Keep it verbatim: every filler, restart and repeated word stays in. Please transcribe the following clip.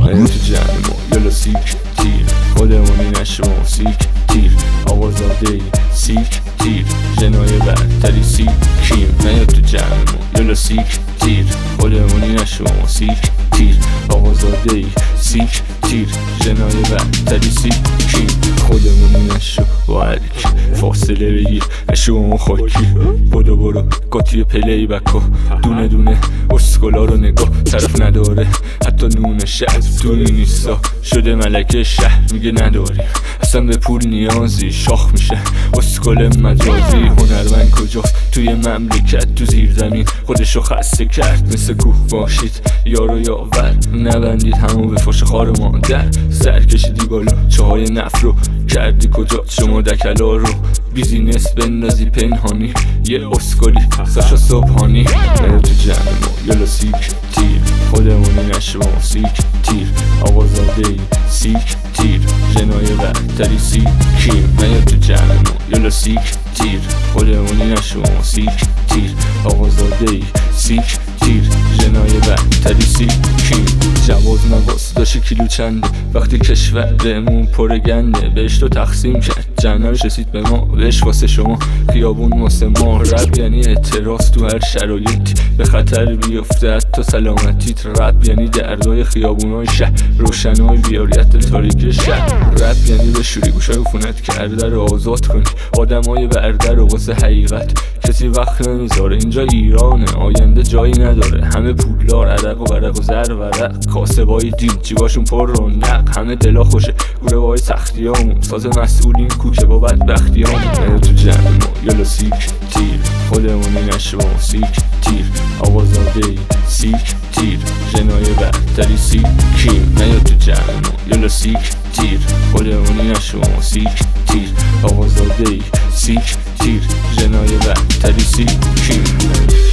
من تو جهنم و یلا سیک تیر خودمونی نشو سیک تیر آوازاده سیک تیر جنای برتری سیک کیم من تو جهنم و یلا سیک تیر خودمونی نشو سیک تیر آوازاده سیک تیر جنای برتری سیک کیم خودمونی نشو و هرکی فاصله بگیر نشو اون خاکی برو برو قاطی پلی بکا دونه دونه اسکولا رو نگاه طرف نداره حتی نون شهر دونی نیستا شده ملکه شهر میگه نداری اصلا به پول نیازی شاخ میشه اسکول مجازی هنرمند کجاست توی مملکت تو زیر زمین خودشو خسته کرد مثل کوه باشید یارو یاور نبندید همو به فش خار مادر سر کشیدی بالا چاهای نفت رو کردی کجا شما دکلا رو بیزینس بندازی پنهانی یه اسکولی ساشا صبحانی من تو جهنم یلا سیک تیر خودمونی نشو سیک تیر آوازاده سیک تیر جنای برتری سیک کیم من تو جهنم یلا سیک تیر خودمونی نشو سیک تیر آوازاده سیک تیر جنای برتری سیک کیم جواز مواز داشت کیلو چنده وقتی کشورمون پر گنده بهش تو تقسیم کرد جهنمش رسید به ما بهش واسه شما خیابون واسه ما رب یعنی اعتراض تو هر شرایطی به خطر بیفته حتی سلامتیت رب یعنی دردای خیابونای شهر روشنای بیاریت تاریک شهر رب یعنی به شوری گوشای عفونت کرده رو آزاد کنی آدمای برده رو واسه حقیقت کسی وقت نمیذاره اینجا ایرانه آینده جایی نداره همه پولدار عرق و برق و زر ورق کاسبای دین جیباشون پر رونق همه دلا خوشه گوره بای سختیامون ساز مسئولین کوچه با بدبختیامون من تو جهنم یلا سیک تیر خودمونی نشو سیک تیر آوازاده سیک تیر جنای برتری سیک کیم من تو جهنم یلا سیک تیر خودمونی نشو سیک تیر آوازاده سیک تیر جنای برتری سیک کیم